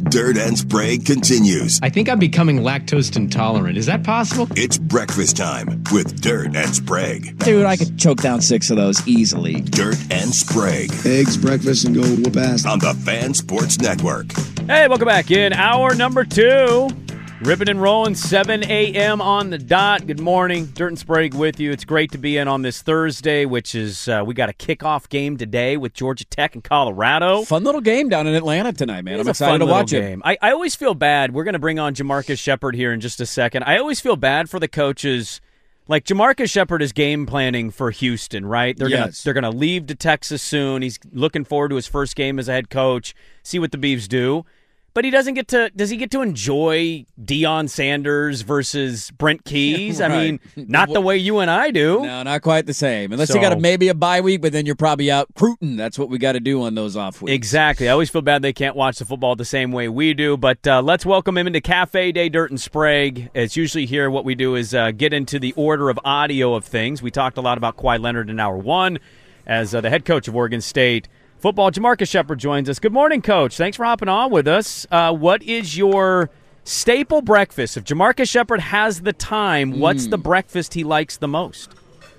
Dirt and Sprague continues. I think I'm becoming lactose intolerant. Is that possible? It's breakfast time with Dirt and Sprague. Dude, I could choke down 6 of those easily. Dirt and Sprague. Eggs, breakfast, and go whoop ass. On the Fan Sports Network. Hey, welcome back in. Hour number 2. Ripping and rolling, 7 a.m. on the dot. Good morning. Dirt and Sprague with you. It's great to be in on this Thursday, which is we got a kickoff game today with Georgia Tech and Colorado. Fun little game down in Atlanta tonight, man. I'm excited to watch it. I always feel bad. We're going to bring on Jamarcus Shepard here in just a second. I always feel bad for the coaches. Like, Jamarcus Shepard is game planning for Houston, right? They're gonna leave to Texas soon. He's looking forward to his first game as a head coach, see what the Beavs do. But he does he get to enjoy Deion Sanders versus Brent Keys? Right. I mean, not the way you and I do. No, not quite the same. Unless you got maybe a bye week, but then you're probably out recruiting. That's what we got to do on those off weeks. Exactly. I always feel bad they can't watch the football the same way we do. But let's welcome him into Cafe Day, Dirt and Sprague. It's usually here what we do is get into the order of audio of things. We talked a lot about Kawhi Leonard in Hour 1 as the head coach of Oregon State football. Jamarcus Shepard joins us. Good morning, Coach. Thanks for hopping on with us. What is your staple breakfast? If Jamarcus Shepard has the time, what's the breakfast he likes the most?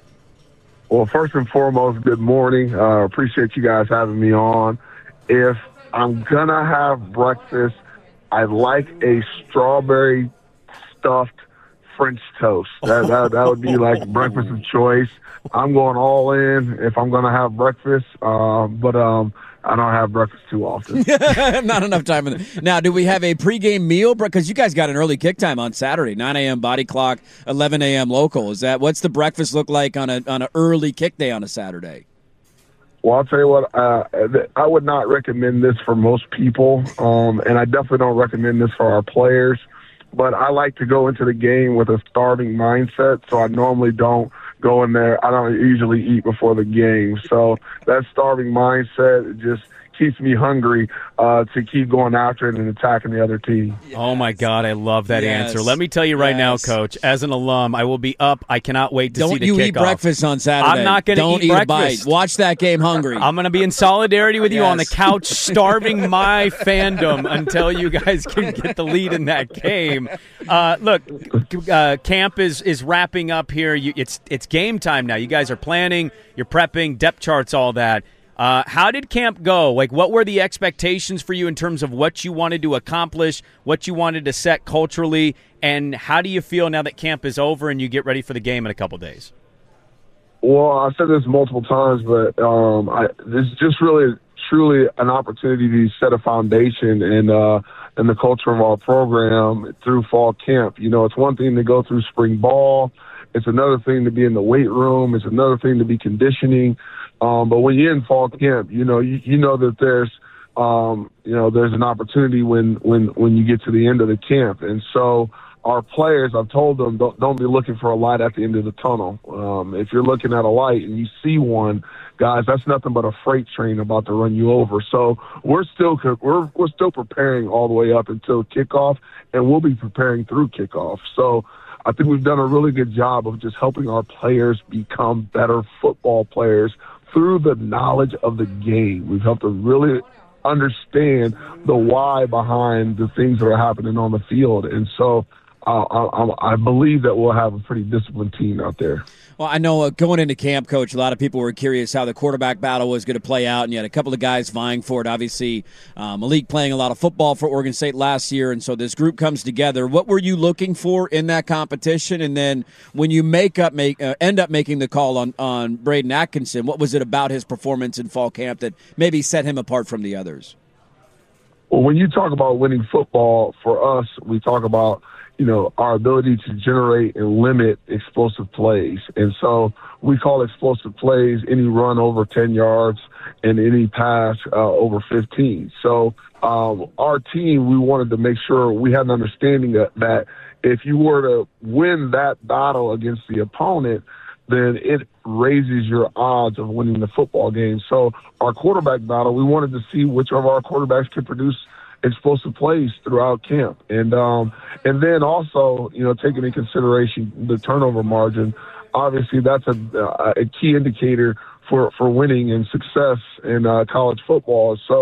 Well, first and foremost, good morning. Appreciate you guys having me on. If I'm going to have breakfast, I like a strawberry stuffed French toast. That would be like breakfast of choice. I'm going all in if I'm going to have breakfast, but I don't have breakfast too often. Not enough time. Now, do we have a pregame meal? Because you guys got an early kick time on Saturday, 9 a.m. body clock, 11 a.m. local. What's the breakfast look like on an early kick day on a Saturday? Well, I'll tell you what, I would not recommend this for most people, and I definitely don't recommend this for our players. But I like to go into the game with a starving mindset, so I normally don't go in there. I don't usually eat before the game. So that starving mindset just keeps me hungry to keep going after it and attacking the other team. Yes. Oh, my God, I love that answer. Let me tell you right now, Coach, as an alum, I will be up. I cannot wait to see the kickoff. Don't you eat breakfast on Saturday. I'm not going to eat breakfast. A bite. Watch that game hungry. I'm going to be in solidarity with you on the couch, starving my fandom until you guys can get the lead in that game. Look, camp is wrapping up here. It's game time now. You guys are planning, you're prepping, depth charts, all that. How did camp go? Like, what were the expectations for you in terms of what you wanted to accomplish, what you wanted to set culturally, and how do you feel now that camp is over and you get ready for the game in a couple days? Well, I've said this multiple times, but this is just really, truly an opportunity to set a foundation in the culture of our program through fall camp. You know, it's one thing to go through spring ball. It's another thing to be in the weight room. It's another thing to be conditioning. But when you're in fall camp, you know that there's an opportunity when you get to the end of the camp. And so our players, I've told them, don't be looking for a light at the end of the tunnel. If you're looking at a light and you see one, guys, that's nothing but a freight train about to run you over. So we're still preparing all the way up until kickoff, and we'll be preparing through kickoff. So I think we've done a really good job of just helping our players become better football players through the knowledge of the game. We've helped them really understand the why behind the things that are happening on the field. And so I believe that we'll have a pretty disciplined team out there. Well, I know going into camp, Coach, a lot of people were curious how the quarterback battle was going to play out, and you had a couple of guys vying for it. Obviously, Malik playing a lot of football for Oregon State last year, and so this group comes together. What were you looking for in that competition? And then when you end up making the call on Braden Atkinson, what was it about his performance in fall camp that maybe set him apart from the others? Well, when you talk about winning football, for us, we talk about our ability to generate and limit explosive plays. And so we call explosive plays any run over 10 yards and any pass over 15. So our team, we wanted to make sure we had an understanding that if you were to win that battle against the opponent, then it raises your odds of winning the football game. So our quarterback battle, we wanted to see which of our quarterbacks could produce explosive plays throughout camp. And then also, taking into consideration the turnover margin, obviously that's a key indicator for winning and success in college football. So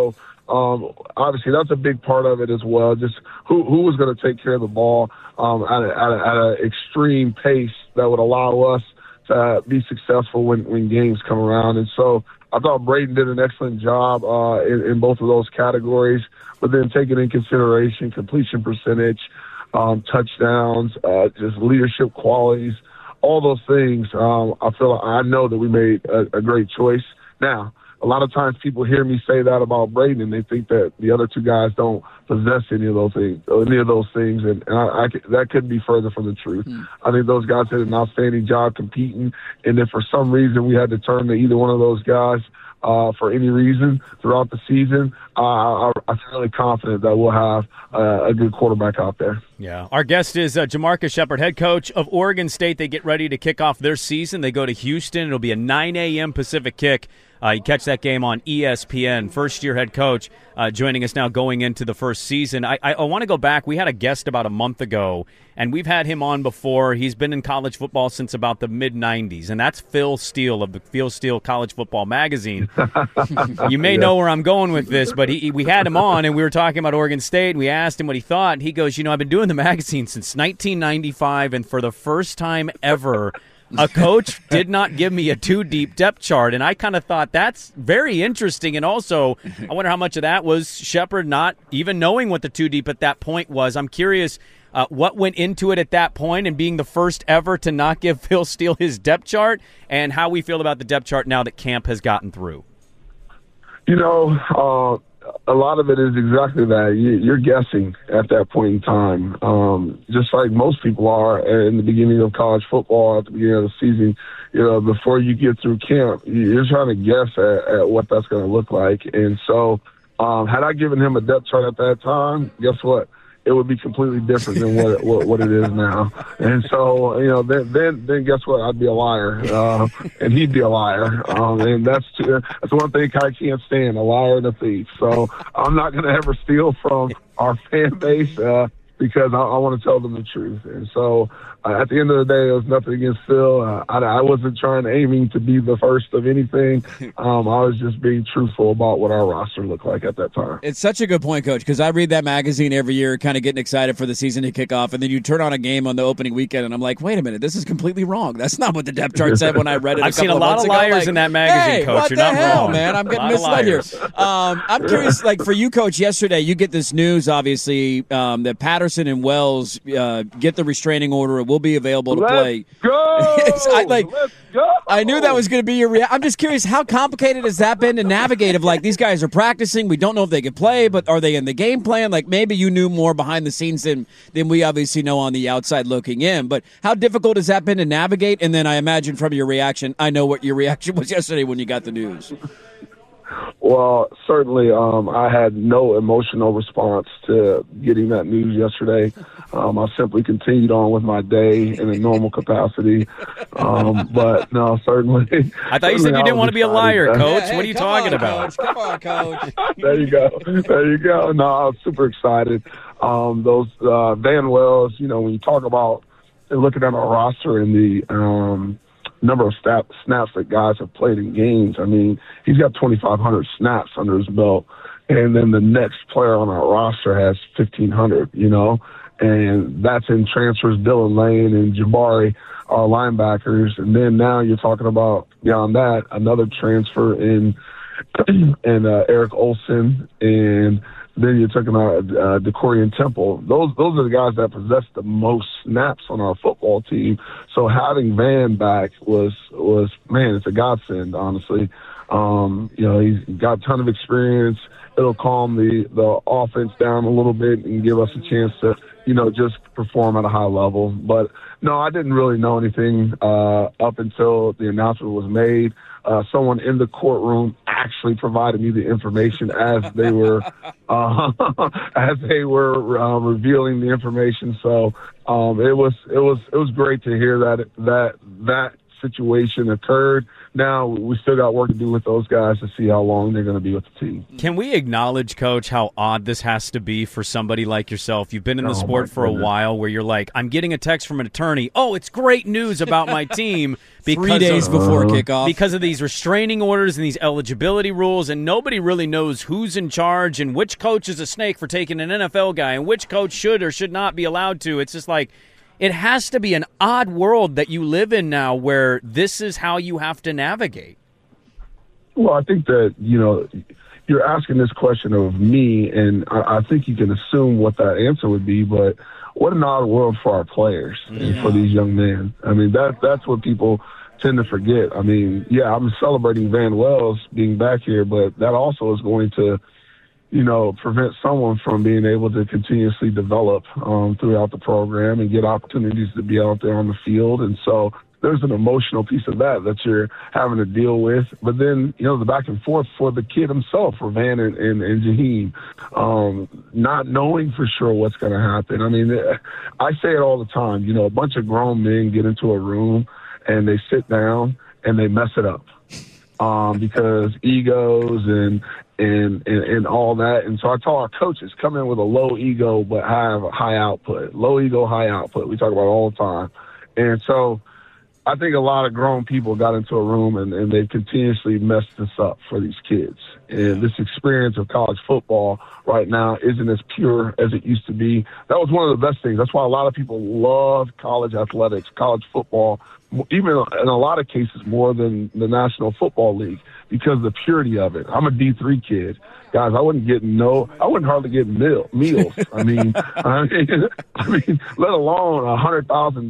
obviously that's a big part of it as well. Just who was going to take care of the ball at an extreme pace that would allow us to be successful when games come around. And so I thought Braden did an excellent job in both of those categories, but then taking in consideration completion percentage, touchdowns, just leadership qualities, all those things. I know that we made a great choice. Now, a lot of times people hear me say that about Braden, and they think that the other two guys don't possess any of those things, and that couldn't be further from the truth. I think those guys did an outstanding job competing, and if for some reason we had to turn to either one of those guys for any reason throughout the season, I'm fairly confident that we'll have a good quarterback out there. Yeah. Our guest is Jamarcus Shephard, head coach of Oregon State. They get ready to kick off their season. They go to Houston. It'll be a 9 a.m. Pacific kick. You catch that game on ESPN. First-year head coach joining us now going into the first season. I want to go back. We had a guest about a month ago, and we've had him on before. He's been in college football since about the mid-'90s, and that's Phil Steele of the Phil Steele College Football Magazine. You may know where I'm going with this, but we had him on, and we were talking about Oregon State, and we asked him what he thought. And he goes, I've been doing the magazine since 1995, and for the first time ever – a coach did not give me a too-deep depth chart, and I kind of thought that's very interesting. And also, I wonder how much of that was Shephard not even knowing what the too-deep at that point was. I'm curious what went into it at that point and being the first ever to not give Phil Steele his depth chart, and how we feel about the depth chart now that camp has gotten through. A lot of it is exactly that. You're guessing at that point in time, just like most people are in the beginning of college football, at the beginning of the season. Before you get through camp, you're trying to guess at what that's going to look like. And so had I given him a depth chart at that time, guess what? It would be completely different than what it is now. And so, then guess what? I'd be a liar, and he'd be a liar. And that's one thing I can't stand, a liar and a thief. So I'm not going to ever steal from our fan base because I want to tell them the truth. And so at the end of the day, it was nothing against Phil. I wasn't aiming to be the first of anything. I was just being truthful about what our roster looked like at that time. It's such a good point, Coach, because I read that magazine every year, kind of getting excited for the season to kick off, and then you turn on a game on the opening weekend, and I'm like, wait a minute, this is completely wrong. That's not what the depth chart said when I read it. I've seen a lot of liars in that magazine, hey, Coach. What You're the not hell, wrong, man. I'm getting misled here. I'm curious, for you, Coach, yesterday you get this news, obviously, that Patterson and Wells get the restraining order. It will be available to play. Let's go! Let's go! I knew that was going to be your reaction. I'm just curious, how complicated has that been to navigate? These guys are practicing. We don't know if they can play, but are they in the game plan? Maybe you knew more behind the scenes than we obviously know on the outside looking in. But how difficult has that been to navigate? And then I imagine from your reaction, I know what your reaction was yesterday when you got the news. Well, certainly I had no emotional response to getting that news yesterday. I simply continued on with my day in a normal capacity. But no, certainly. I thought you said you didn't want to be a liar, Coach. Hey, what are you talking about? Come on, Coach. There you go. No, I was super excited. Those Van Wells, when you talk about looking at our roster and the number of snaps that guys have played in games. I mean, he's got 2,500 snaps under his belt, and then the next player on our roster has 1,500, and that's in transfers, Dylan Lane and Jabari, our linebackers. And then now you're talking about, beyond that, another transfer in Eric Olson, and then you're talking about DeCorian Temple. Those are the guys that possess the most snaps on our football team. So having Van back was man, it's a godsend, honestly. He's got a ton of experience. It'll calm the offense down a little bit and give us a chance to, just perform at a high level. But no, I didn't really know anything up until the announcement was made. Someone in the courtroom actually provided me the information as they were revealing the information. So it was great to hear that situation occurred, now we still got work to do with those guys to see how long they're going to be with the team. Can we acknowledge, Coach, how odd this has to be for somebody like yourself? You've been in the sport for a while where you're like, I'm getting a text from an attorney. Oh, it's great news about my team. 3 days before kickoff. Because of these restraining orders and these eligibility rules, and nobody really knows who's in charge and which coach is a snake for taking an NFL guy and which coach should or should not be allowed to. It's just like, it has to be an odd world that you live in now where this is how you have to navigate. Well, I think that, you're asking this question of me, and I think you can assume what that answer would be, but what an odd world for our players and for these young men. I mean, that's what people tend to forget. I mean, yeah, I'm celebrating Van Wells being back here, but that also is going to, prevent someone from being able to continuously develop throughout the program and get opportunities to be out there on the field. And so there's an emotional piece of that you're having to deal with. But then, the back and forth for the kid himself, for Van and Jaheim, not knowing for sure what's going to happen. I mean, I say it all the time, a bunch of grown men get into a room and they sit down and they mess it up because egos and all that. And so I tell our coaches, come in with a low ego but have a high output. Low ego, high output. We talk about it all the time. And so I think a lot of grown people got into a room and they continuously messed this up for these kids. And this experience of college football right now isn't as pure as it used to be. That was one of the best things. That's why a lot of people love college athletics, college football, even in a lot of cases more than the National Football League, because of the purity of it. I'm a D3 kid. Guys, I wouldn't hardly get meals. I mean, let alone $100,000,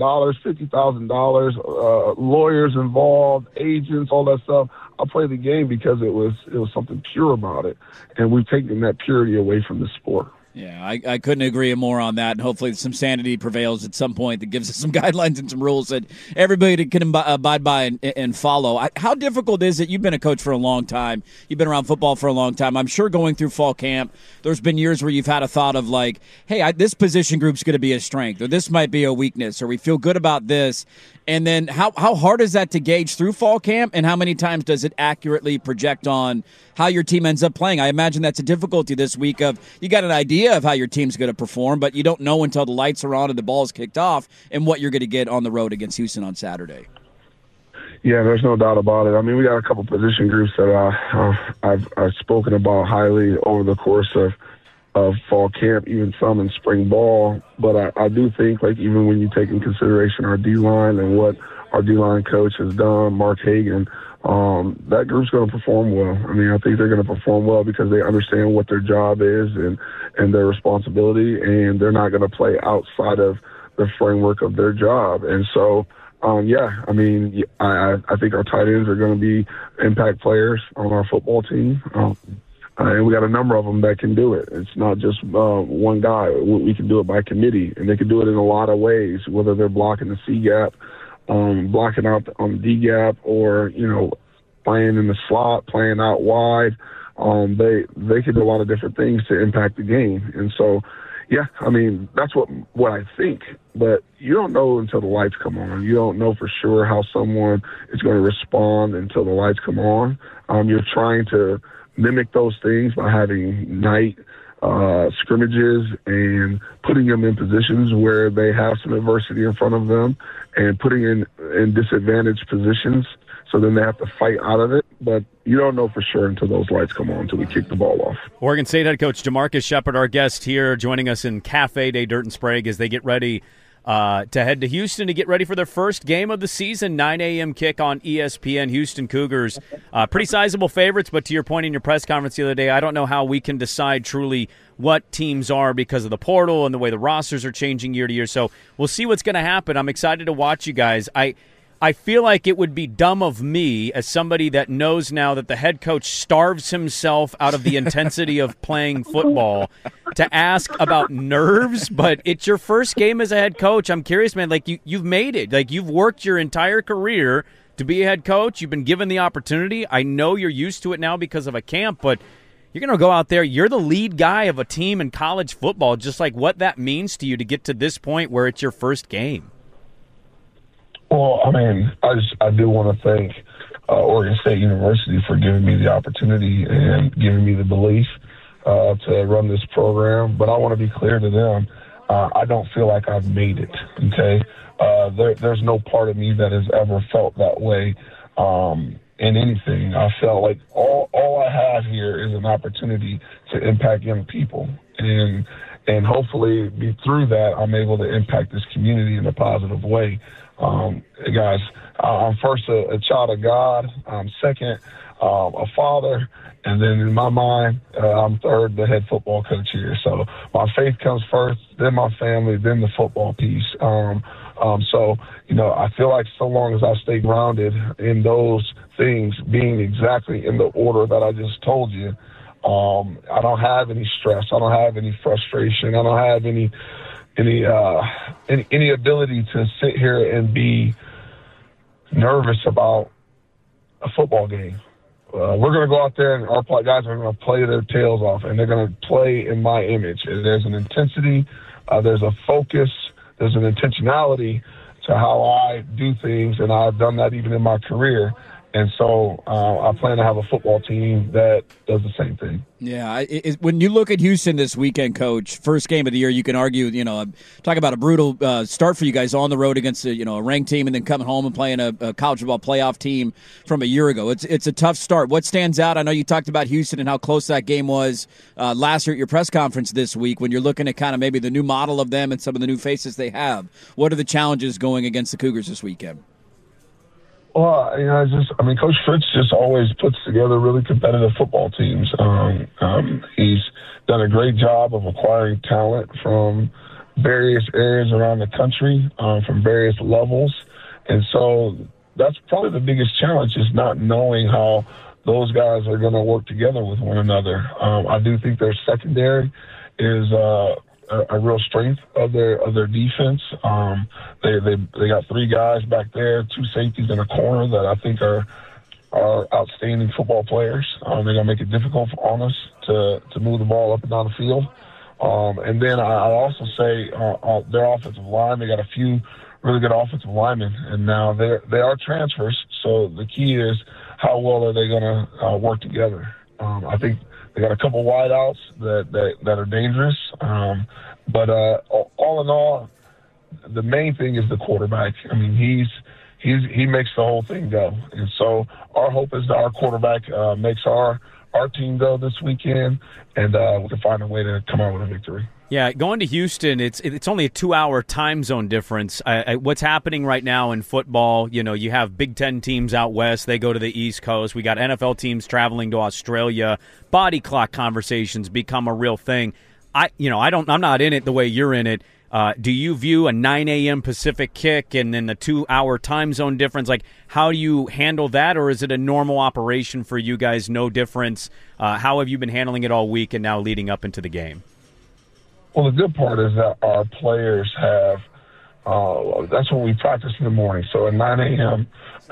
$50,000, lawyers involved, agents, all that stuff. I play the game because it was something pure about it, and we've taken that purity away from the sport. Yeah, I couldn't agree more on that, and hopefully some sanity prevails at some point that gives us some guidelines and some rules that everybody can abide by and follow. How difficult is it? You've been a coach for a long time. You've been around football for a long time. I'm sure going through fall camp, there's been years where you've had a thought of like, hey, this position group's going to be a strength, or this might be a weakness, or we feel good about this. And then how hard is that to gauge through fall camp, and how many times does it accurately project on how your team ends up playing? I imagine that's a difficulty this week of you got an idea of how your team's going to perform, but you don't know until the lights are on and the ball's kicked off and what you're going to get on the road against Houston on Saturday. Yeah, there's no doubt about it. I mean, we got a couple position groups that I've spoken about highly over the course of fall camp, even some in spring ball. But I do think, like, even when you take in consideration our D-line and what our D-line coach has done, Mark Hagan, that group's going to perform well. I mean, I think they're going to perform well because they understand what their job is and their responsibility, and they're not going to play outside of the framework of their job. And so, I mean, I think our tight ends are going to be impact players on our football team. And we got a number of them that can do it. It's not just one guy. We can do it by committee, and they can do it in a lot of ways, whether they're blocking the C gap, blocking out on the D gap, or, playing in the slot, playing out wide. They can do a lot of different things to impact the game. And so, yeah, I mean, that's what I think. But you don't know until the lights come on. You don't know for sure how someone is going to respond until the lights come on. You're trying to mimic those things by having night scrimmages and putting them in positions where they have some adversity in front of them and putting in disadvantaged positions. So then they have to fight out of it. But you don't know for sure until those lights come on, until we kick the ball off. Oregon State head coach Jamarcus Shepard, our guest here, joining us in Cafe Day Dirt and Sprague as they get ready to head to Houston to get ready for their first game of the season, 9 a.m. kick on ESPN. Houston Cougars, pretty sizable favorites, but to your point in your press conference the other day, I don't know how we can decide truly what teams are because of the portal and the way the rosters are changing year to year. So we'll see what's going to happen. I'm excited to watch you guys. I feel like it would be dumb of me, as somebody that knows now that the head coach starves himself out of the intensity of playing football, to ask about nerves, but it's your first game as a head coach. I'm curious, man, like you've made it. Like, you've worked your entire career to be a head coach. You've been given the opportunity. I know you're used to it now because of a camp, but you're going to go out there. You're the lead guy of a team in college football, just like what that means to you to get to this point where it's your first game. Well, I mean, I do want to thank Oregon State University for giving me the opportunity and giving me the belief to run this program. But I want to be clear to them, I don't feel like I've made it, okay? There's no part of me that has ever felt that way in anything. I felt like all I have here is an opportunity to impact young people. And hopefully through that, I'm able to impact this community in a positive way. Guys, I'm first a child of God. I'm second, a father. And then in my mind, I'm third, the head football coach here. So my faith comes first, then my family, then the football piece. So, I feel like so long as I stay grounded in those things, being exactly in the order that I just told you, I don't have any stress. I don't have any frustration. I don't have any ability to sit here and be nervous about a football game. We're going to go out there and our guys are going to play their tails off, and they're going to play in my image. There's an intensity, there's a focus, there's an intentionality to how I do things, and I've done that even in my career. And so I plan to have a football team that does the same thing. Yeah, when you look at Houston this weekend, Coach, first game of the year, you can argue, talk about a brutal start for you guys on the road against a ranked team, and then coming home and playing a college football playoff team from a year ago. It's a tough start. What stands out? I know you talked about Houston and how close that game was last year at your press conference this week. When you're looking at kind of maybe the new model of them and some of the new faces they have, what are the challenges going against the Cougars this weekend? Well, Coach Fritz just always puts together really competitive football teams. He's done a great job of acquiring talent from various areas around the country, from various levels. And so that's probably the biggest challenge, is not knowing how those guys are going to work together with one another. I do think their secondary is a real strength of their defense. They got three guys back there, two safeties and a corner that I think are outstanding football players. They're going to make it difficult on us to move the ball up and down the field. And then I'll also say their offensive line, they got a few really good offensive linemen, and now they are transfers. So the key is how well are they going to work together. I think they got a couple wideouts that are dangerous. But all in all, the main thing is the quarterback. I mean, he makes the whole thing go. And so our hope is that our quarterback makes our team go this weekend, and we can find a way to come out with a victory. Yeah, going to Houston, it's only a 2-hour time zone difference. What's happening right now in football, you have Big Ten teams out west. They go to the East Coast. We got NFL teams traveling to Australia. Body clock conversations become a real thing. I'm not in it the way you're in it. Do you view a 9 a.m. Pacific kick and then the 2-hour time zone difference? Like, how do you handle that, or is it a normal operation for you guys, no difference? How have you been handling it all week and now leading up into the game? Well, the good part is that our players have that's when we practice in the morning. So at 9 a.m.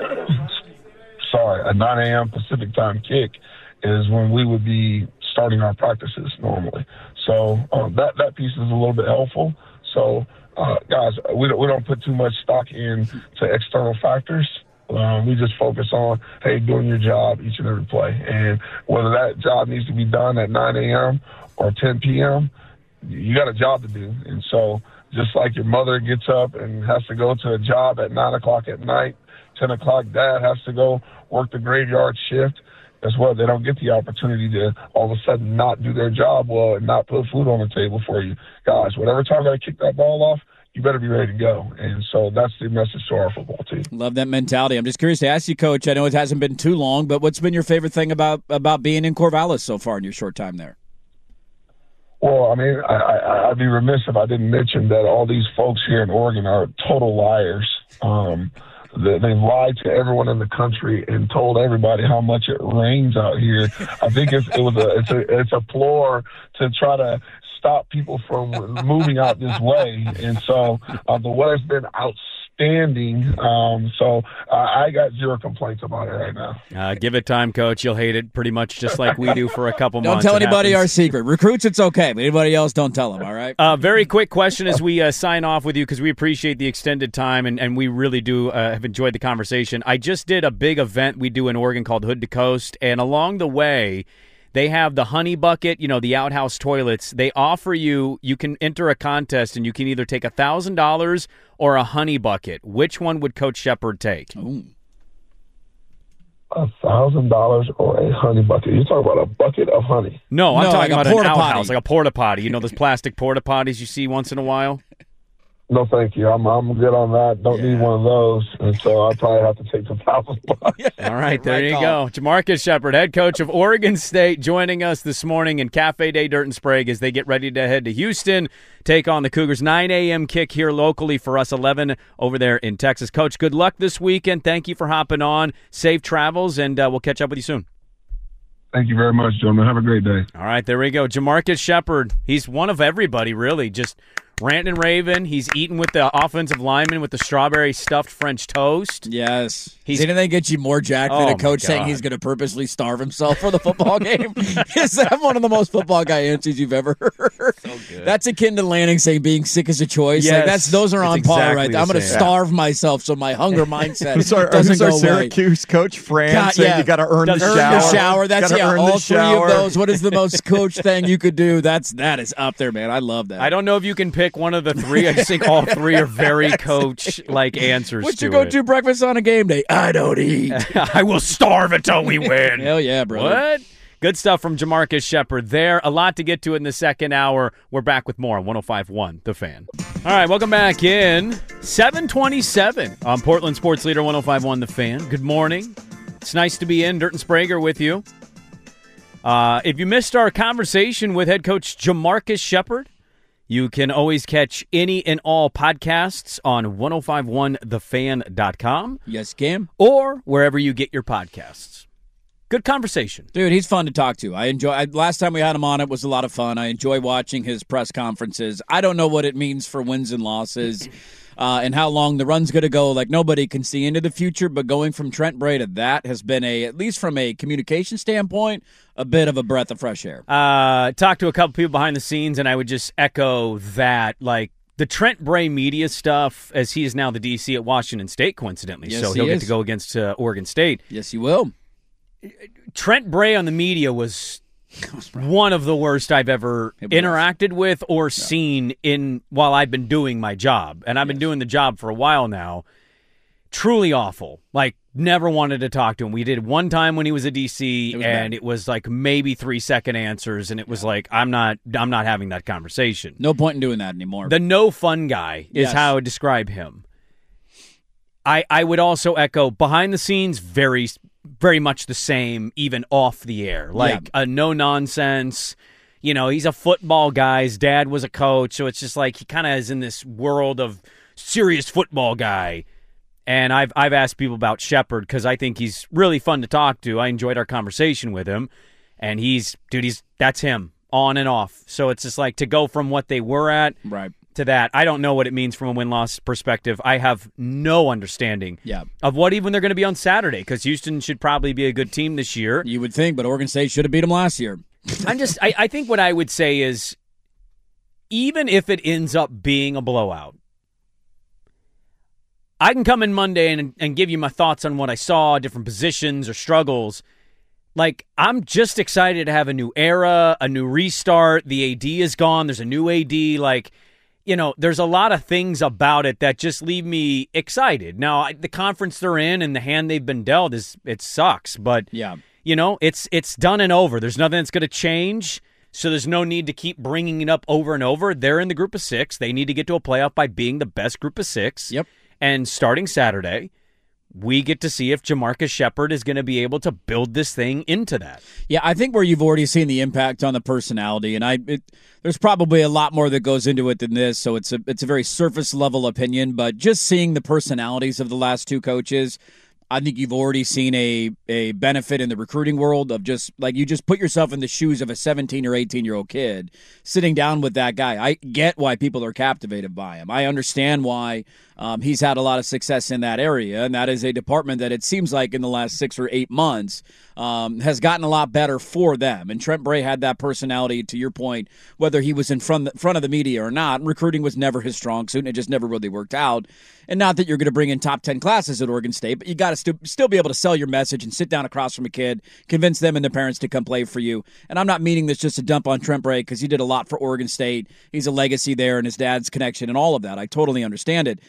a 9 a.m. Pacific time kick is when we would be starting our practices normally. So that piece is a little bit helpful. So, guys, we don't put too much stock into external factors. We just focus on, hey, doing your job each and every play. And whether that job needs to be done at 9 a.m. or 10 p.m., you got a job to do. And so just like your mother gets up and has to go to a job at 9 o'clock at night, 10 o'clock dad has to go work the graveyard shift, as well, they don't get the opportunity to all of a sudden not do their job well and not put food on the table for you. Guys, whatever time I kick that ball off, you better be ready to go. And so that's the message to our football team. Love that mentality. I'm just curious to ask you, Coach, I know it hasn't been too long, but what's been your favorite thing about being in Corvallis so far in your short time there? Well, I mean, I'd be remiss if I didn't mention that all these folks here in Oregon are total liars. They lied to everyone in the country and told everybody how much it rains out here. I think it's a ploy to try to stop people from moving out this way. And so the weather's been outstanding outstanding. So I got zero complaints about it right now. Give it time, Coach. You'll hate it pretty much just like we do for a couple Don't months. tell It anybody happens. our secret. Recruits, it's okay, but anybody else, don't tell them, all right? Very quick question as we sign off with you, because we appreciate the extended time, and we really do have enjoyed the conversation. I just did a big event we do in Oregon called Hood to Coast, and along the way, they have the honey bucket, the outhouse toilets. They offer you can enter a contest, and you can either take $1,000 or a honey bucket. Which one would Coach Shepard take? Ooh. $1,000 or a honey bucket? You're talking about a bucket of honey? No, I'm talking like a about an porta outhouse, potty. like a porta potty. Those plastic porta potties you see once in a while? No, thank you. I'm good on that. Don't need one of those, and so I'll probably have to take the $1,000. All right, there Right you call. go. Jamarcus Shepard, head coach of Oregon State, joining us this morning in Cafe Day Dirt and Sprague as they get ready to head to Houston, take on the Cougars. 9 a.m. kick here locally for us, 11 over there in Texas. Coach, good luck this weekend. Thank you for hopping on. Safe travels, and we'll catch up with you soon. Thank you very much, gentlemen. Have a great day. All right, there we go. Jamarcus Shepard, he's one of everybody, really, just ranting and raving. He's eating with the offensive lineman with the strawberry stuffed French toast. Yes. He's- Does anything get you more jacked than Oh, a coach my saying God. he's going to purposely starve himself for the football game? Is that one of the most football guy answers you've ever heard? So good. That's akin to Lanning saying being sick is a choice. Yes. Like those are It's on par exactly right there. I'm the going to same. starve myself so my hunger mindset Who's our doesn't go away. Syracuse coach, Fran, God, saying yeah. you got to earn the Earn shower. The shower. That's Gotta earn the all three of shower. those. What is the most coach thing you could do? That is up there, man. I love that. I don't know if you can pick one of the three. I just think all three are very coach-like answers What's to your it. go-to breakfast on a game day? I don't eat. I will starve until we win. Hell yeah, brother. What? Good stuff from Jamarcus Shepard there. A lot to get to in the second hour. We're back with more on 105.1 The Fan. All right, welcome back in. 7:27 on Portland Sports Leader 105.1 The Fan. Good morning. It's nice to be in. Dirt and Sprague with you. If you missed our conversation with head coach Jamarcus Shepard, you can always catch any and all podcasts on 1051thefan.com Yes, Cam. or wherever you get your podcasts. Good conversation. Dude, he's fun to talk to. Last time we had him on, it was a lot of fun. I enjoy watching his press conferences. I don't know what it means for wins and losses and how long the run's going to go. Like, nobody can see into the future, but going from Trent Bray to that has been, at least from a communication standpoint, a bit of a breath of fresh air. Talked to a couple people behind the scenes, and I would just echo that, like, the Trent Bray media stuff, as he is now the DC at Washington State, coincidentally. Yes, so he he'll get is. to go against Oregon State. Yes, you will. Trent Bray on the media was one of the worst I've ever It was. interacted with or seen while I've been doing my job. And I've been doing the job for a while now. Truly awful. Like, never wanted to talk to him. We did one time when he was a DC, It was and bad. it was like maybe 3-second answers, and it was like, I'm not having that conversation. No point in doing that anymore. The no fun guy is Yes. how I would describe him. I would also echo behind the scenes, very, very much the same, even off the air. Like a no nonsense. He's a football guy. His dad was a coach, so it's just like he kind of is in this world of serious football guy. And I've asked people about Shepard because I think he's really fun to talk to. I enjoyed our conversation with him, and that's him on and off. So it's just like to go from what they were at right. to that. I don't know what it means from a win-loss perspective. I have no understanding Yeah. of what even they're going to be on Saturday because Houston should probably be a good team this year. You would think, but Oregon State should have beat him last year. I think what I would say is even if it ends up being a blowout, I can come in Monday and give you my thoughts on what I saw, different positions or struggles. Like, I'm just excited to have a new era, a new restart. The AD is gone. There's a new AD. Like, there's a lot of things about it that just leave me excited. Now, the conference they're in and the hand they've been dealt it sucks. But, Yeah. it's done and over. There's nothing that's going to change. So there's no need to keep bringing it up over and over. They're in the group of 6. They need to get to a playoff by being the best group of 6. Yep. And starting Saturday, we get to see if Jamarcus Shepard is going to be able to build this thing into that. Yeah, I think where you've already seen the impact on the personality, and there's probably a lot more that goes into it than this, so it's a very surface level opinion, but just seeing the personalities of the last two coaches, I think you've already seen a benefit in the recruiting world of just like you just put yourself in the shoes of a 17 or 18-year-old kid sitting down with that guy. I get why people are captivated by him. I understand why he's had a lot of success in that area, and that is a department that it seems like in the last 6 or 8 months has gotten a lot better for them. And Trent Bray had that personality, to your point, whether he was in front of the media or not. Recruiting was never his strong suit, and it just never really worked out. And not that you're going to bring in top 10 classes at Oregon State, but you got to still be able to sell your message and sit down across from a kid, convince them and their parents to come play for you. And I'm not meaning this just to dump on Trent Bray because he did a lot for Oregon State. He's a legacy there and his dad's connection and all of that. I totally understand it.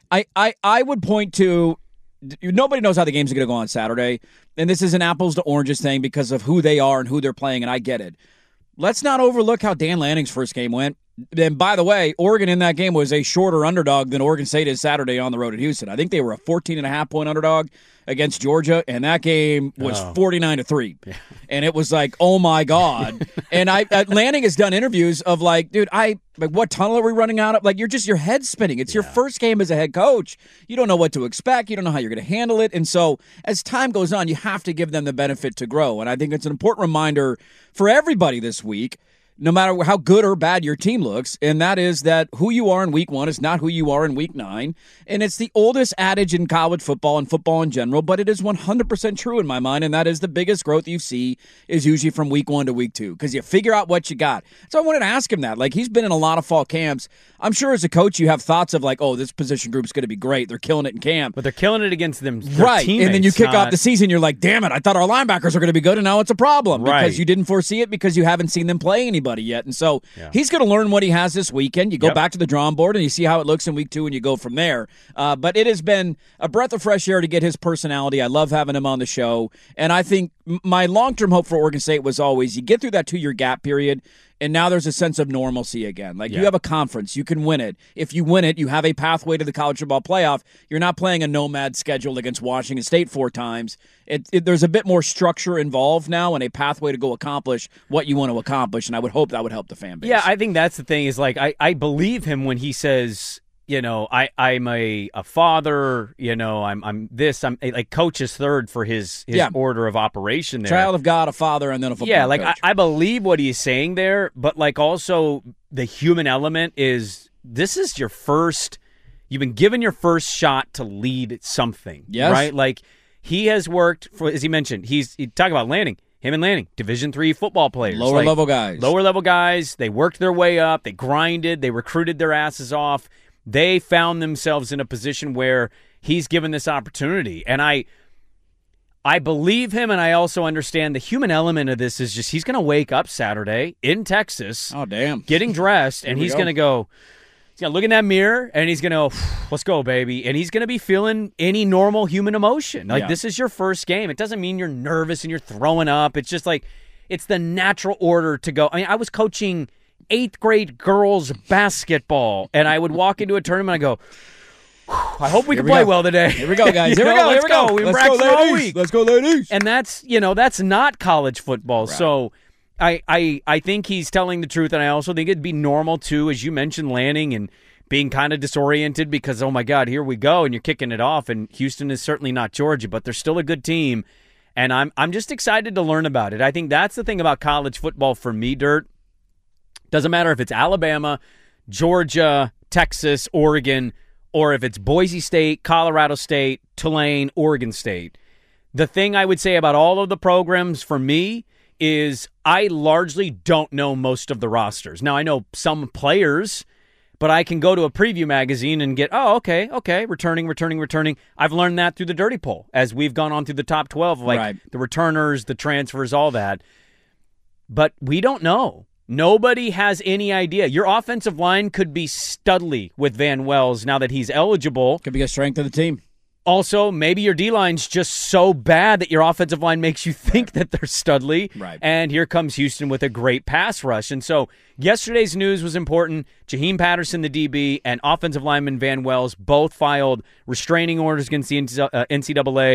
I would point to nobody knows how the games are going to go on Saturday, and this is an apples to oranges thing because of who they are and who they're playing, and I get it. Let's not overlook how Dan Lanning's first game went. And by the way, Oregon in that game was a shorter underdog than Oregon State is Saturday on the road at Houston. I think they were a 14.5-point underdog against Georgia, and that game was 49-3. Yeah. And it was like, oh my God. And Lanning has done interviews of like, dude, what tunnel are we running out of? Like, your head's spinning. It's your first game as a head coach. You don't know what to expect. You don't know how you're going to handle it. And so as time goes on, you have to give them the benefit to grow. And I think it's an important reminder for everybody this week, no matter how good or bad your team looks, and that is that who you are in week 1 is not who you are in week 9. And it's the oldest adage in college football and football in general, but it is 100% true in my mind, and that is the biggest growth you see is usually from week 1 to week 2 because you figure out what you got. So I wanted to ask him that. Like, he's been in a lot of fall camps. I'm sure as a coach you have thoughts of like, oh, this position group's going to be great. They're killing it in camp. But they're killing it against them, right? Teammates, and then you kick off the season, you're like, damn it, I thought our linebackers are going to be good, and now it's a problem because you didn't foresee it because you haven't seen them play anybody yet. And so he's going to learn what he has this weekend. You go back to the drawing board and you see how it looks in week 2 and you go from there. But it has been a breath of fresh air to get his personality. I love having him on the show. And I think my long-term hope for Oregon State was always you get through that 2-year gap period, and now there's a sense of normalcy again. Like, you have a conference. You can win it. If you win it, you have a pathway to the college football playoff. You're not playing a nomad schedule against Washington State 4 times. There's a bit more structure involved now and a pathway to go accomplish what you want to accomplish, and I would hope that would help the fan base. Yeah, I think that's the thing is, like, I believe him when he says, you know, I'm a father, you know, I'm this, I'm like coach is third for his order of operation there. Child of God, a father, and then a football coach. I believe what he's saying there, but like also the human element is this is your first, you've been given your first shot to lead something, right? Like he has worked for, as he mentioned, he talked about Lanning. Him and Lanning, Division III football players. Lower level guys. They worked their way up. They grinded. They recruited their asses off. They found themselves in a position where he's given this opportunity. And I believe him, and I also understand the human element of this is just he's going to wake up Saturday in Texas. Oh, damn. Getting dressed, and he's going to go, he's going to look in that mirror, and he's going to, let's go, baby. And he's going to be feeling any normal human emotion. Like, this is your first game. It doesn't mean you're nervous and you're throwing up. It's just like, it's the natural order to go. I mean, I was coaching 8th grade girls basketball, and I would walk into a tournament and I go, I hope we can play well today. Here we go, guys. Here we go. We've practiced all week. Let's go, ladies. And that's not college football. Right. So I think he's telling the truth, and I also think it'd be normal too, as you mentioned, Lanning and being kind of disoriented because, oh my God, here we go, and you're kicking it off. And Houston is certainly not Georgia, but they're still a good team. And I'm just excited to learn about it. I think that's the thing about college football for me, Dirt. Doesn't matter if it's Alabama, Georgia, Texas, Oregon, or if it's Boise State, Colorado State, Tulane, Oregon State. The thing I would say about all of the programs for me is I largely don't know most of the rosters. Now, I know some players, but I can go to a preview magazine and get, okay, returning. I've learned that through the Dirty Poll as we've gone on through the top 12, the returners, the transfers, all that. But we don't know. Nobody has any idea. Your offensive line could be Studley with Van Wells now that he's eligible. Could be a strength of the team. Also, maybe your D-line's just so bad that your offensive line makes you think that they're Studley. Right. And here comes Houston with a great pass rush. And so yesterday's news was important. Jaheim Patterson, the DB, and offensive lineman Van Wells both filed restraining orders against the NCAA.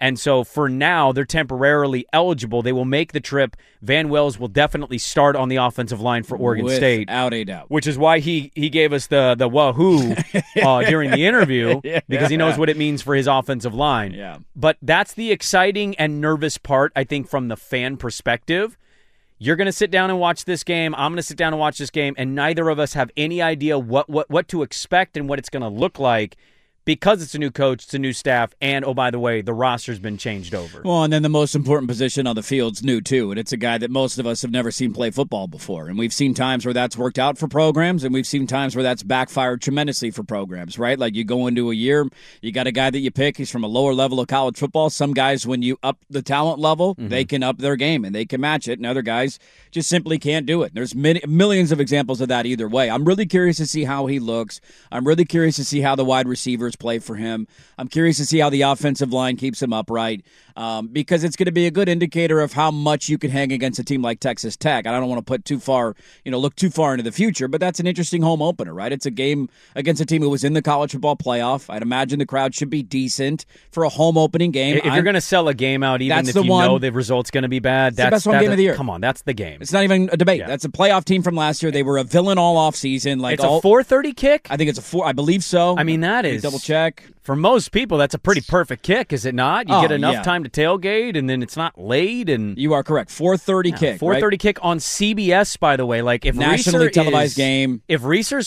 And so for now, they're temporarily eligible. They will make the trip. Van Wells will definitely start on the offensive line for Oregon State. Without a doubt. Which is why he gave us the wahoo during the interview, because he knows what it means for his offensive line. Yeah. But that's the exciting and nervous part, I think, from the fan perspective. You're going to sit down and watch this game. I'm going to sit down and watch this game, and neither of us have any idea what to expect and what it's going to look like, because it's a new coach, it's a new staff, and, oh, by the way, the roster's been changed over. Well, and then the most important position on the field's new, too, and it's a guy that most of us have never seen play football before. And we've seen times where that's worked out for programs, and we've seen times where that's backfired tremendously for programs, right? Like, you go into a year, you got a guy that you pick, he's from a lower level of college football. Some guys, when you up the talent level, they can up their game, and they can match it, and other guys just simply can't do it. There's millions of examples of that either way. I'm really curious to see how he looks. I'm really curious to see how the wide receivers play for him. I'm curious to see how the offensive line keeps him upright, because it's going to be a good indicator of how much you can hang against a team like Texas Tech. I don't want to put look too far into the future, but that's an interesting home opener, right? It's a game against a team who was in the college football playoff. I'd imagine the crowd should be decent for a home opening game. If you're going to sell a game out, even if you know the result's going to be bad, that's the best home game of the year. Come on, that's the game. It's not even a debate. Yeah. That's a playoff team from last year. They were a villain all offseason. It's a 4:30 kick? I think it's a 4. I believe so. I mean, that is... Double check. For most people, that's a pretty perfect kick, is it not? You get enough time to tailgate, and then it's not late. And you are correct. 4:30 kick. 4:30 kick on CBS, by the way. Like, if nationally Reeser televised game. If Reeser's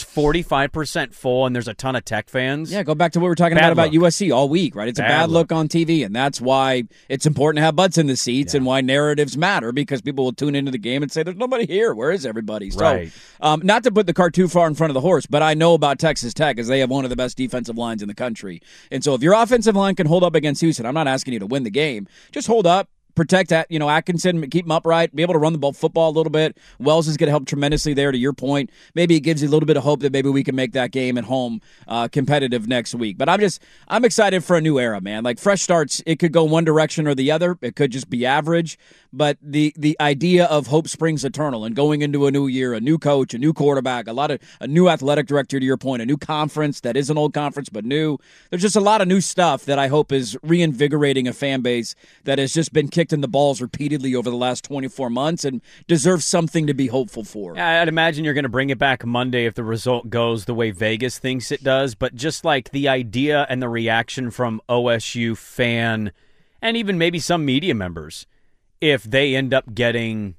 45% full and there's a ton of Tech fans, go back to what we were talking about USC all week, right? It's a bad look on TV, and that's why it's important to have butts in the seats and why narratives matter, because people will tune into the game and say, "There's nobody here. Where is everybody?" Right. So, not to put the cart too far in front of the horse, but I know about Texas Tech as they have one of the best defensive lines in the country. And so if your offensive line can hold up against Houston, I'm not asking you to win the game. Just hold up. Protect Atkinson, keep him upright, be able to run the ball football a little bit. Wells is going to help tremendously there, to your point. Maybe it gives you a little bit of hope that maybe we can make that game at home competitive next week. But I'm excited for a new era, man. Like, fresh starts, it could go one direction or the other. It could just be average. But the idea of hope springs eternal and going into a new year, a new coach, a new quarterback, a new athletic director, to your point, a new conference that is an old conference but new. There's just a lot of new stuff that I hope is reinvigorating a fan base that has just been kicked in the balls repeatedly over the last 24 months and deserves something to be hopeful for. I'd imagine you're going to bring it back Monday if the result goes the way Vegas thinks it does, but just like the idea and the reaction from OSU fan and even maybe some media members, if they end up getting,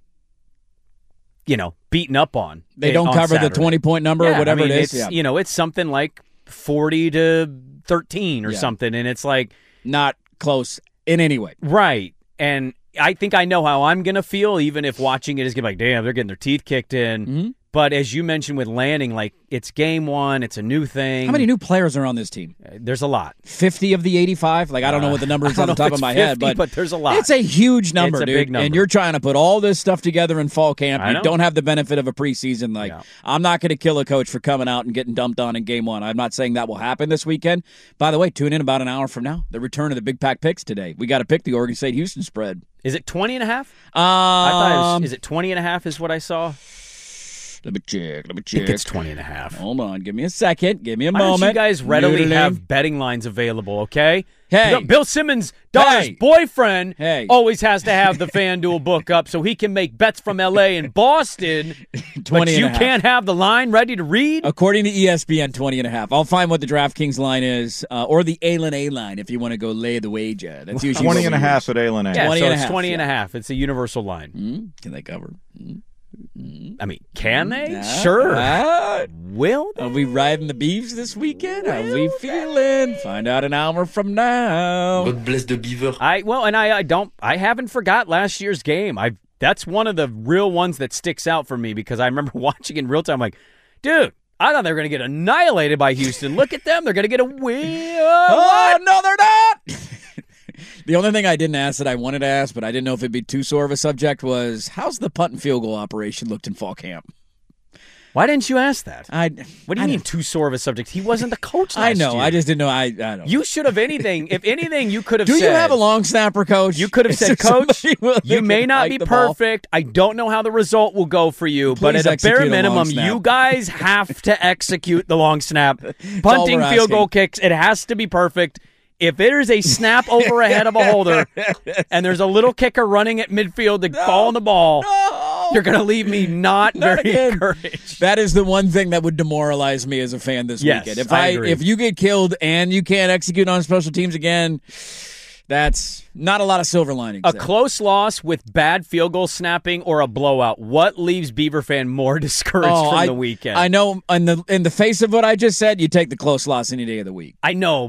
beaten up on. They don't cover Saturday. The 20-point number or whatever it is. It's something like 40-13 or something, and it's like... Not close in any way. Right. And I think I know how I'm going to feel, even if watching it is going to be like, damn, they're getting their teeth kicked in. Mm-hmm. But as you mentioned with Lanning, like, it's game one, it's a new thing. How many new players are on this team? There's a lot. 50 of the 85? Like, I don't know what the number is on the top of my head, but there's a lot. It's a huge number, it's a dude. Big number. And you're trying to put all this stuff together in fall camp. You don't have the benefit of a preseason. Like, I'm not going to kill a coach for coming out and getting dumped on in game one. I'm not saying that will happen this weekend. By the way, tune in about an hour from now. The return of the Big Pack picks today. We got to pick the Oregon State-Houston spread. Is it 20.5? I thought is it 20.5 is what I saw? Let me check. I think it's 20.5. Hold on. Give me a second. Give me a moment. Why don't you guys readily have betting lines available, okay? Hey. Bill Simmons' daughter's boyfriend always has to have the FanDuel book up so he can make bets from L.A. and Boston. But you can't have the line ready to read? According to ESPN, 20.5. I'll find what the DraftKings line is, or the Allen A line if you want to go lay the wager. That's usually 20.5 at Allen A. Yeah, so it's 20.5. It's a universal line. Can they cover? I mean, can they? Sure. Will they? Are we riding the beeves this weekend? How we feeling? Find out an hour from now. God bless the beaver. I haven't forgot last year's game. That's one of the real ones that sticks out for me because I remember watching in real time like, dude, I thought they were going to get annihilated by Houston. Look at them. They're going to get a win. Oh, no, they're not. The only thing I didn't ask that I wanted to ask, but I didn't know if it'd be too sore of a subject, was how's the punt and field goal operation looked in fall camp? Why didn't you ask that? What do you mean too sore of a subject? He wasn't the coach last year. I know. I just didn't know. I don't know. You should have anything. If anything, you could have said. Do you have a long snapper, coach? You could have said, Coach, you may not be perfect. I don't know how the result will go for you, but at a bare minimum, you guys have to execute the long snap. Punting, field goal kicks, it has to be perfect. If there's a snap over ahead of a holder and there's a little kicker running at midfield to fall on the ball, you're going to leave me not very encouraged. That is the one thing that would demoralize me as a fan this weekend. If you get killed and you can't execute on special teams again, that's not a lot of silver linings. A close loss with bad field goal snapping or a blowout. What leaves Beaver fan more discouraged from the weekend? I know. In the face of what I just said, you take the close loss any day of the week. I know.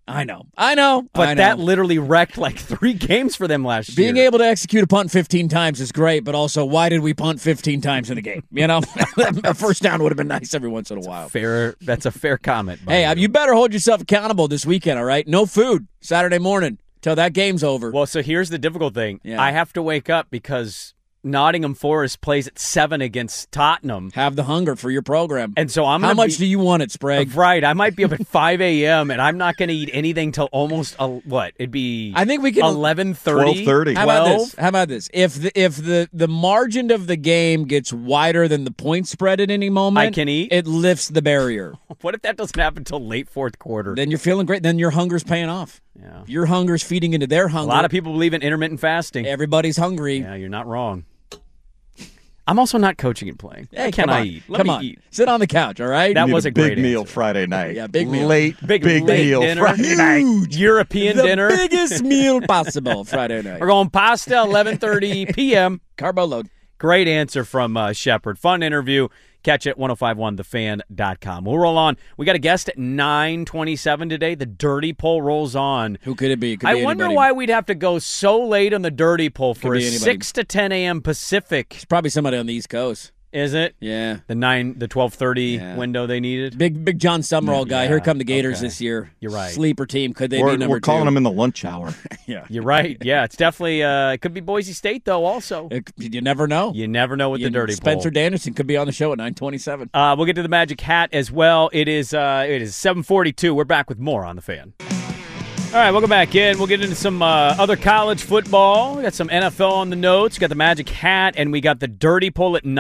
But that literally wrecked like 3 games for them last year. Being able to execute a punt 15 times is great, but also why did we punt 15 times in the game? You know, a first down would have been nice every once in a while. That's a fair comment. Hey, you better hold yourself accountable this weekend, all right? No food Saturday morning till that game's over. Well, so here's the difficult thing. Yeah. I have to wake up because Nottingham Forest plays at 7 against Tottenham. Have the hunger for your program. And so How much do you want it, Sprague? Right. I might be up at 5 a.m., and I'm not going to eat anything till almost, it'd be I think we can 11:30. 12:30. How about this? If the margin of the game gets wider than the point spread at any moment, I can eat? It lifts the barrier. What if that doesn't happen until late fourth quarter? Then you're feeling great. Then your hunger's paying off. Yeah. Your hunger's feeding into their hunger. A lot of people believe in intermittent fasting. Everybody's hungry. Yeah, you're not wrong. I'm also not coaching and playing. Hey, Can I eat? Let me eat. Sit on the couch, all right? That You was need a great big meal answer. Friday night. Yeah, big meal. Big late meal dinner. Friday night. European the dinner. biggest meal possible Friday night. We're going pasta, 11:30 p.m. Carbo load. Great answer from Shepard. Fun interview. Catch it at 1051thefan.com. We'll roll on. We got a guest at 9:27 today. The Dirty Poll rolls on. Who could it be? Could I be wonder anybody. why we'd have to go so late on the Dirty Poll for Could a be anybody. 6 to 10 a.m. Pacific. It's probably somebody on the East Coast. Is it? Yeah. The 12:30 window they needed? Big John Summerall guy. Yeah, Here come the Gators okay. this year. You're right. Sleeper team. Could they be number We're calling 2? them in the lunch hour. Yeah. You're right. Yeah, it's definitely it could be Boise State though also. You never know. You never know with the Dirty Spencer Poll. Danielson could be on the show at 9:27. We'll get to the Magic Hat as well. It is 7:42. We're back with more on the Fan. All right, welcome back in. We'll get into some other college football. We got some NFL on the notes. We got the Magic Hat, and we got the Dirty Poll at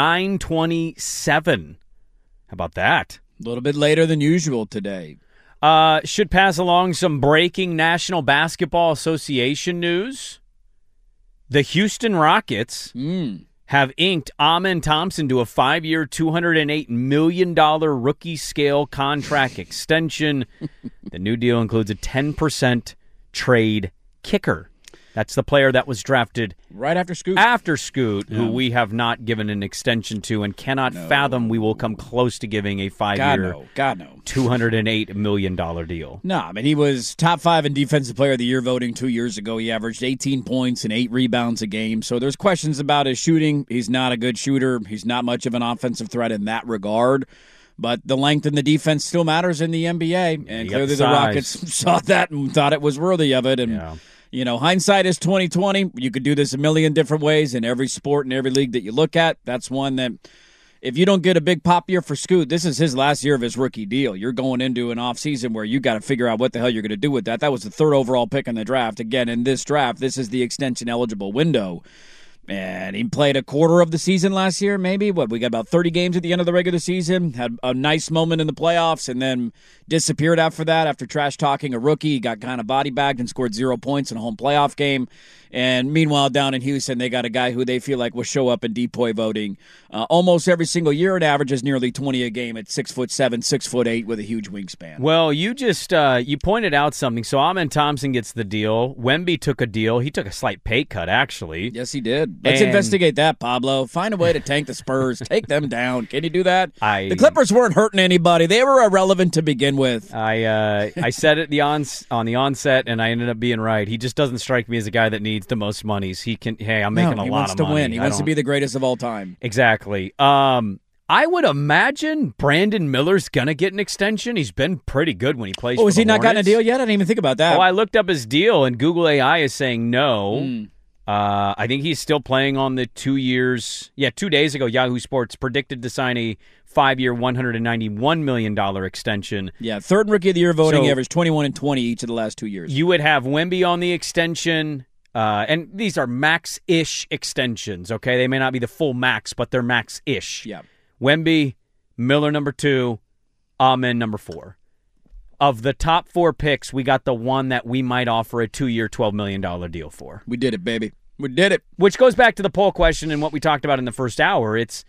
9:27. How about that? A little bit later than usual today. Should pass along some breaking National Basketball Association news. The Houston Rockets have inked Amen Thompson to a 5-year, $208 million rookie-scale contract extension. The new deal includes a 10% trade kicker. That's the player that was drafted Right after Scoot. after Scoot, who we have not given an extension to and cannot fathom we will come close to giving a 5-year, God, no. $208 million deal. No, I mean, he was top 5 in Defensive Player of the Year voting 2 years ago. He averaged 18 points and 8 rebounds a game. So there's questions about his shooting. He's not a good shooter. He's not much of an offensive threat in that regard. But the length and the defense still matters in the NBA. And you got clearly the the size. Rockets saw that and thought it was worthy of it. And, you know, hindsight is 20/20. You could do this a million different ways in every sport and every league that you look at. That's one that if you don't get a big pop year for Scoot, this is his last year of his rookie deal. You're going into an offseason where you got to figure out what the hell you're going to do with that. That was the 3rd overall pick in the draft. Again, in this draft, this is the extension-eligible window. And he played a quarter of the season last year, maybe. We got about 30 games at the end of the regular season. Had a nice moment in the playoffs and then disappeared after that after trash-talking a rookie. He got kind of body-bagged and scored 0 points in a home playoff game. And meanwhile, down in Houston, they got a guy who they feel like will show up in DPOY voting almost every single year and averages nearly 20 a game at 6'7", 6'8", with a huge wingspan. Well, you just you pointed out something. So Amen Thompson gets the deal. Wemby took a deal. He took a slight pay cut, actually. Yes, he did. Let's And- investigate that, Pablo. Find a way to tank the Spurs. Take them down. Can you do that? The Clippers weren't hurting anybody. They were irrelevant to begin with. I said it on the onset, and I ended up being right. He just doesn't strike me as a guy that needs the most money. He can. Hey, I'm making a he lot wants of to money. win. He wants to be the greatest of all time. Exactly. I would imagine Brandon Miller's gonna get an extension. He's been pretty good when he plays. Oh, for has he the not gotten a Hornets. deal yet? I didn't even think about that. Oh, I looked up his deal, and Google AI is saying no. I think he's still playing on the 2 years. Yeah, 2 days ago, Yahoo Sports predicted to sign a 5-year, $191 million extension. Yeah, 3rd in Rookie of the Year voting, So- averaged 21 and 20 each of the last 2 years. You would have Wemby on the extension, and these are max-ish extensions, okay? They may not be the full max, but they're max-ish. Yeah. Wemby, Miller number 2, Amen number 4. of the top 4 picks, we got the one that we might offer a 2-year, $12 million deal for. We did it, baby. We did it. Which goes back to the poll question and what we talked about in the first hour. It's,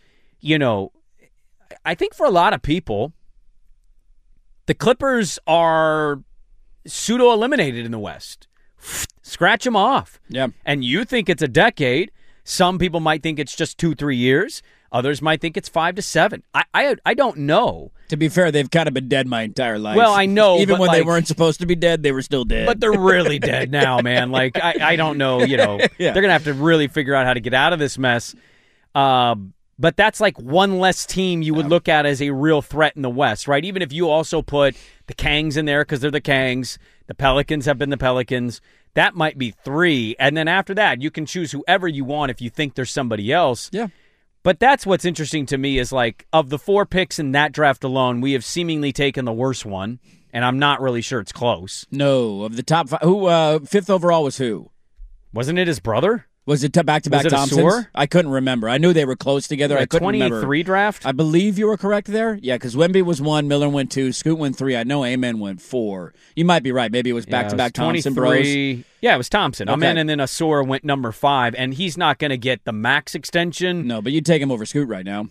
I think for a lot of people, the Clippers are pseudo-eliminated in the West. Scratch them off. Yeah. And you think it's a decade. Some people might think it's just 2-3 years. Others might think it's 5 to 7. I don't know. To be fair, they've kind of been dead my entire life. Well, I know. Even when they weren't supposed to be dead, they were still dead. But they're really dead now, man. Like, I don't know, Yeah. They're going to have to really figure out how to get out of this mess. But that's like one less team you would look at as a real threat in the West, right? Even if you also put the Kangs in there because they're the Kangs, the Pelicans have been the Pelicans, that might be 3. And then after that, you can choose whoever you want if you think there's somebody else. Yeah. But that's what's interesting to me is, like, of the 4 picks in that draft alone, we have seemingly taken the worst one, and I'm not really sure it's close. No, of the top 5, who 5th overall was who? Wasn't it his brother? Was it back-to-back Was it Thompsons? Ausar? I couldn't remember. I knew they were close together. I couldn't remember. 23 draft? I believe you were correct there. Yeah, because Wemby was 1, Miller went 2, Scoot went 3. I know Amen went 4. You might be right. Maybe it was back-to-back Thompson bros. Yeah, it was Thompson. Okay. Amen, and then Ausar went number 5, and he's not going to get the max extension. No, but you'd take him over Scoot right now.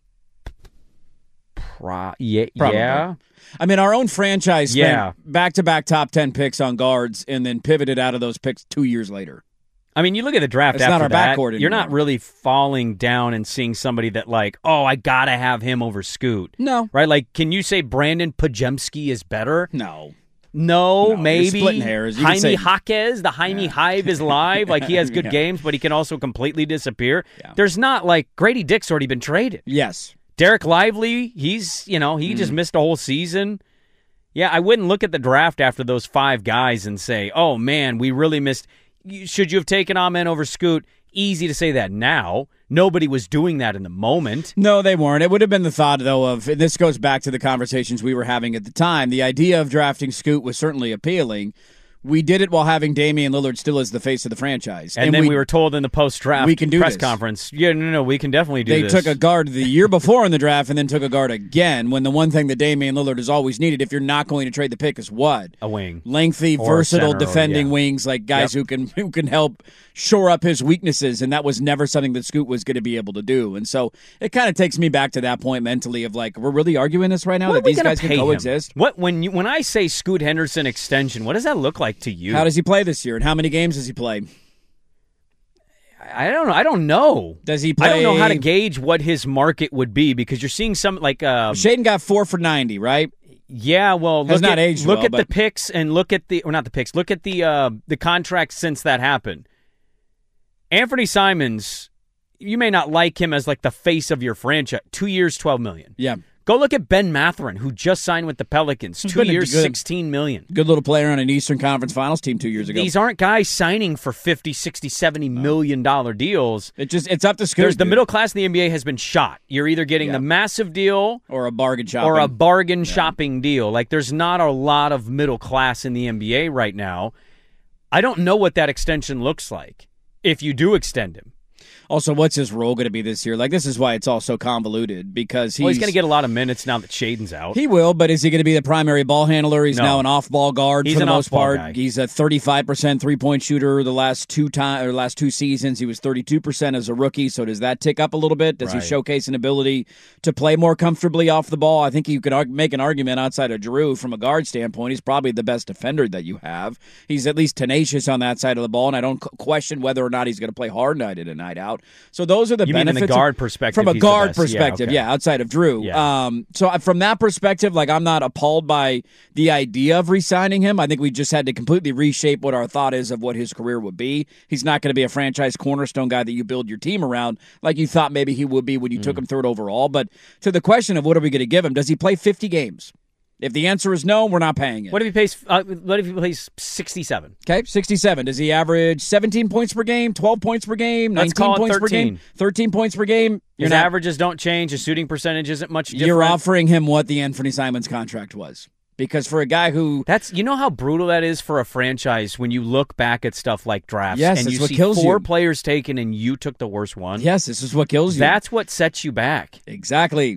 Yeah. Probably. I mean, our own franchise spent back-to-back top 10 picks on guards and then pivoted out of those picks 2 years later. I mean, you look at the draft It's after not our that, backcourt you're not anymore. really falling down and seeing somebody that, like, oh, I got to have him over Scoot. No. Right? Like, can you say Brandon Pajemski is better? No. No, maybe. You're splitting hairs. You could say- Jaime Jaquez, the Jaime Hive is live. Like, he has good games, but he can also completely disappear. Yeah. There's not, like, Grady Dick's already been traded. Yes. Derek Lively, he's, he just missed a whole season. Yeah, I wouldn't look at the draft after those 5 guys and say, oh, man, we really missed. Should you have taken Amen over Scoot? Easy to say that now. Nobody was doing that in the moment. No, they weren't. It would have been the thought, though, of, and this goes back to the conversations we were having at the time. The idea of drafting Scoot was certainly appealing. We did it while having Damian Lillard still as the face of the franchise. And then we were told in the post-draft we can do press this. conference, no, we can definitely do this. They took a guard the year before in the draft and then took a guard again, when the one thing that Damian Lillard has always needed, if you're not going to trade the pick, is what? A wing. Lengthy, Or a versatile center, defending yeah. wings, like guys who can help shore up his weaknesses, and that was never something that Scoot was going to be able to do. And so it kind of takes me back to that point mentally of, like, we're really arguing this right now, What that are we these gonna guys can pay him? coexist? When I say Scoot Henderson extension, what does that look like to you? How does he play this year, and how many games does he play? I don't know. I don't know. Does he play? I don't know how to gauge what his market would be, because you're seeing some, like, Shaden got 4 for 90, right? yeah, well, Has look not at, aged look well, at the but- picks and look at the, or not the picks, look at the contracts since that happened. Anthony Simons, you may not like him as, like, the face of your franchise. 2 years, $12 million. Yeah. Go look at Ben Mathurin, who just signed with the Pelicans. He's 2 been a years, good- $16 million. Good little player on an Eastern Conference Finals team 2 years ago. These aren't guys signing for $50, $60, $70 million deals. It's up to Scoot. There's the dude. middle class in the NBA has been shot. You're either getting the massive deal or a bargain shop or a bargain shopping deal. Like, there's not a lot of middle class in the NBA right now. I don't know what that extension looks like if you do extend him. Also, what's his role going to be this year? Like, this is why it's all so convoluted, because He's going to get a lot of minutes now that Shaden's out. He will, but is he going to be the primary ball handler? He's No. now an off-ball guard He's for the an most off-ball part. guy. He's a 35% three-point shooter the last two seasons. He was 32% as a rookie, so does that tick up a little bit? Does he Right. showcase an ability to play more comfortably off the ball? I think you could make an argument outside of Drew from a guard standpoint. He's probably the best defender that you have. He's at least tenacious on that side of the ball, and I don't question whether or not he's going to play hard night in and night out. So those are the You mean in benefits the guard perspective, from a he's the guard best. Yeah, perspective, okay. outside of Drew. Yeah. So from that perspective, like, I'm not appalled by the idea of re-signing him. I think we just had to completely reshape what our thought is of what his career would be. He's not going to be a franchise cornerstone guy that you build your team around like you thought maybe he would be when you took him third overall. But to the question of what are we going to give him, does he play 50 games? If the answer is no, we're not paying it. What if he plays 67? Okay, 67. Does he average 17 points per game, 12 points per game, 19 Let's call it points per 13. game, 13 points per game? His averages don't change. His shooting percentage isn't much different. You're offering him what the Anthony Simons contract was. Because for a guy who... You know how brutal that is for a franchise when you look back at stuff like drafts Yes, and it's you what see kills 4 you. players taken and you took the worst one? Yes, this is what kills you. That's what sets you back. Exactly.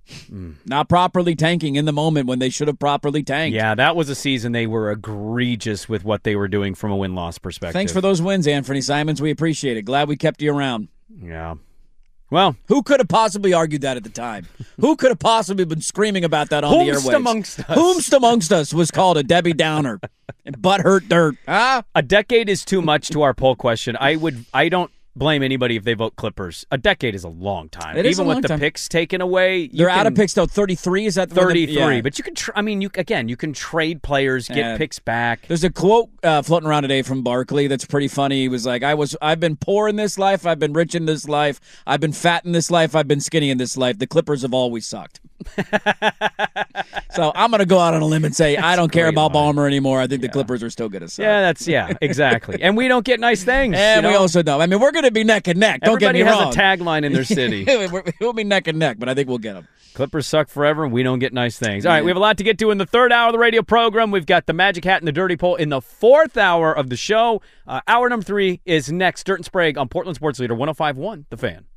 Not properly tanking in the moment when they should have properly tanked. Yeah, that was a season they were egregious with what they were doing from a win-loss perspective. Thanks for those wins, Anthony Simons. We appreciate it. Glad we kept you around. Yeah. Well, who could have possibly argued that at the time? Who could have possibly been screaming about that on the airwaves? Whomst amongst us was called a Debbie Downer and butthurt dirt. Huh? A decade is too much to our poll question. I don't blame anybody if they vote Clippers. A decade is a long time. It is even a long with the time. Picks taken away. They're out of picks, though. 33, is that 33. Yeah. But you can, you can trade players, get picks back. There's a quote floating around today from Barkley that's pretty funny. He was like, I've been poor in this life. I've been rich in this life. I've been fat in this life. I've been skinny in this life. The Clippers have always sucked. So I'm going to go out on a limb and say I don't care about Ballmer anymore. I think the Clippers are still going to suck. Yeah, exactly. And we don't get nice things. And we also don't. I mean, we're going to be neck and neck. Don't get me wrong. Everybody has a tagline in their city. We'll be neck and neck, but I think we'll get them. Clippers suck forever, and we don't get nice things. All right, we have a lot to get to in the third hour of the radio program. We've got the Magic Hat and the Dirty Poll in the fourth hour of the show. Hour number 3 is next. Dirt and Sprague on Portland Sports Leader 105.1, The Fan.